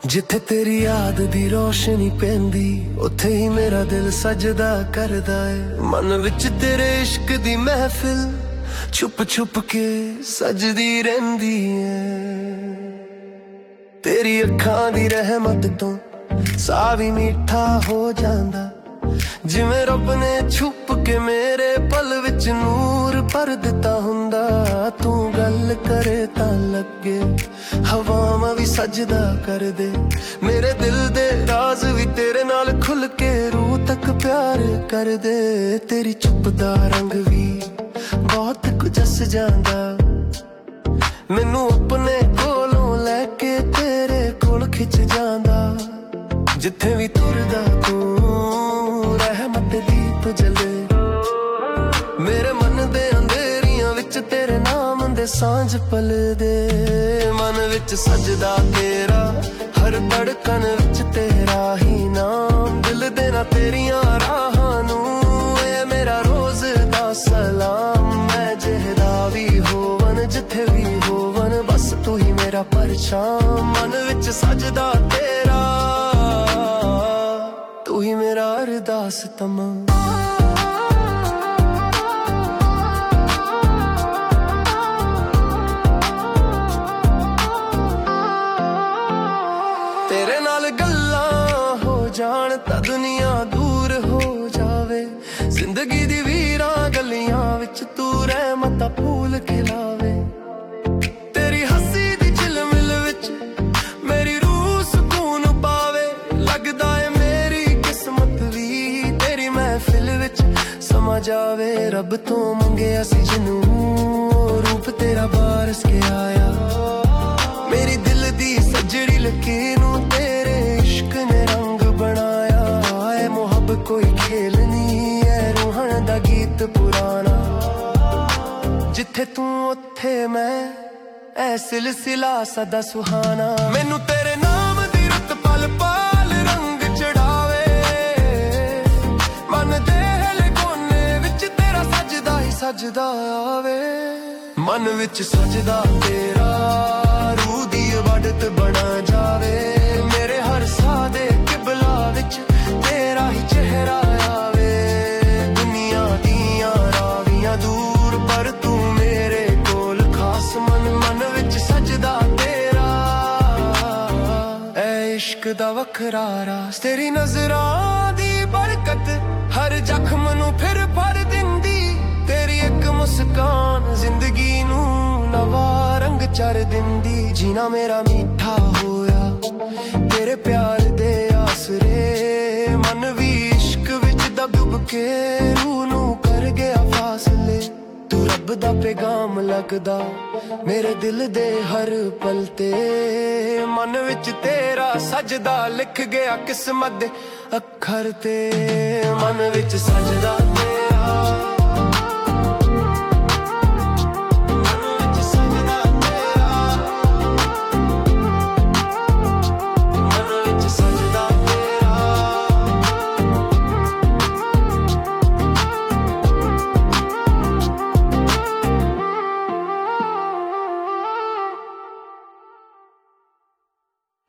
जिथे तेरी याद दी रोशनी पैंदी उत्थे ही मेरा दिल सजदा करदा है। मन विच तेरे इश्क दी महफिल छुप छुप के सजदी रहिंदी है। तेरी अखां दी रहमत तो साह भी मीठा हो जांदा, जिवें रब ने छुप के मेरे पल विच नूर भर दिता हुंदा। तू गल करे तां लगे हवावां भी सजदा कर दे, मेरे दिल दे राज भी तेरे नाल खुल के रूह तक प्यार कर दे। तेरी चुप दा रंग भी बहुत कुछ जस जांदा, मैनू अपने कोलों लैके तेरे कोल खिच जांदा। जिथे भी तुरदा तू रहमत दीप जले, मेरे मन दे अंधेरियां विच तेरे नाम दे सांझ पल दे। मन विच सजदा तेरा हर धड़कन विच तेरा ही नाम, दिल दे ना तेरियां राहां नू ए मेरा रोज दा सलाम। मैं जेहदा भी होवन जिथे भी होवन बस तू ही मेरा परछाम। मन विच सजदा तेरा तू ही मेरा अरदास तमाम। तेरे नाल गल्लां हो जान तां दुनिया दूर हो जावे, जिंदगी दी वीरां गलियां विच तू रहमतां फूल खिलावे। तेरी हंसी दी झिलमिल विच मेरी रूह सुकून पावे, लगदा है मेरी किस्मत भी तेरी महफिल विच समा जावे। रब तो मंगिया सी जिनू रूप तेरा बारस के आया, मेरी दिल दी सजड़ी लकीर नू तेरे इश्क ने रंग बनाया। ऐ मुहब्बत कोई खेल नहीं है, रूहां दा गीत पुराना। जिथे तू उत्थे मैं ऐ सिलसिला सदा सुहाना। मैनू तेरे नाम दी रुत पल पल रंग चढ़ावे, मन दे हले कोने विच तेरा सजदा ही सजदा आवे। मन विच सजदा तेरा रूह दी इबादत बना जावे, मेरे हर साह दे किबला विच तेरा ही चेहरा आवे। दुनिया दियां रावियां दूर पर तू मेरे कोल खास, मन मन विच सजदा तेरा ऐ इश्क दा वखरा रास। तेरी नजरां दी बरकत हर जख्म नू फिर भर दिंदी, तेरी एक मुस्कान जिंदगी नू नवा रंग चर दिंदी। जीना मेरा मीठा होया तेरे प्यार दे आसरे, मन भी इश्क विच दब के रूह नू कर गया फासले। तू रब दा पैगाम लगदा मेरे दिल दे हर पल ते, मन विच तेरा सजदा लिख गया किस्मत दे अखर ते। मन विच सजदा तेरा